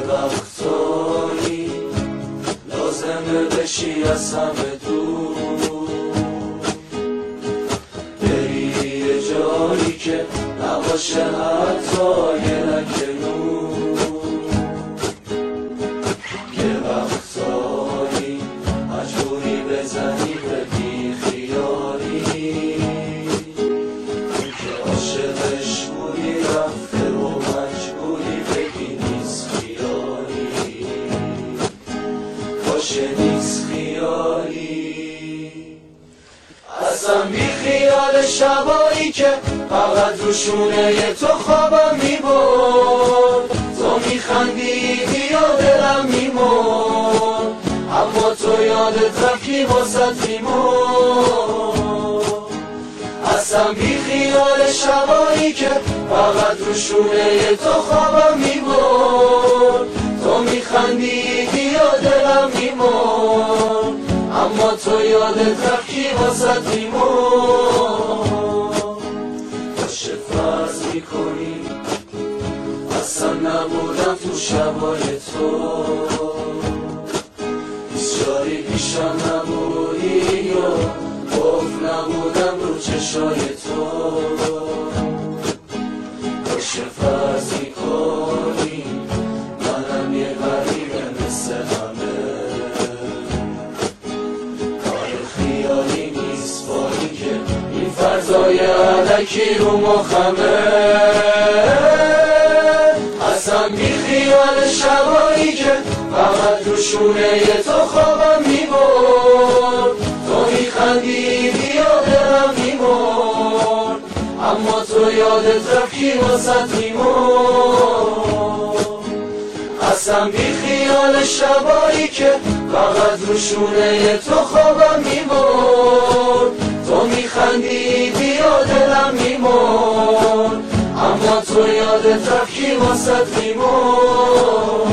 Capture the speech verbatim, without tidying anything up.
وقتایی لازمه بشی از همه دور، بری یه جایی که نباشه حتی یه لکه نور. یه وقتایی مجبوری بزنی به بی خیالی که عاشقش بودی رفته و مجبوری بگی نیست خیالی، باشه نیست خیالی. اصلا بی خیال شبایی که فقط رو شونه تو خوابم میبرد، تو میخندیدی و دلم میمرد، اما تو یادت رفتی واسط میمرد. اصلا بی خیال شبایی که فقط رو شونه تو خوابم میبرد، تو میخندیدی و دلم میمرد، اما تو یادت رفتی واسط میمرد. باشه فرض میکنی اصلا نبودم تو شبای تو، هیچ جایی پیشم نبودی و قفل نبودم رو چشای تو. باشه فرض میکنی منم یه غریبه مثل همه، کار خیالی نیست با اینکه این فرضای علکی رو مخمه. اصلا بی خیال شبایی که فقط رو شونه تو خوابم میبرد، تو میخندیدی و دلم میمرد، اما تو یادت رفتی واسط میمرد. اصلا بی خیال شبایی که فقط رو شونه تو خوابم میبرد، تو میخندیدی و دلم میمرد، اما تو یادت رفتی واسط میمرد.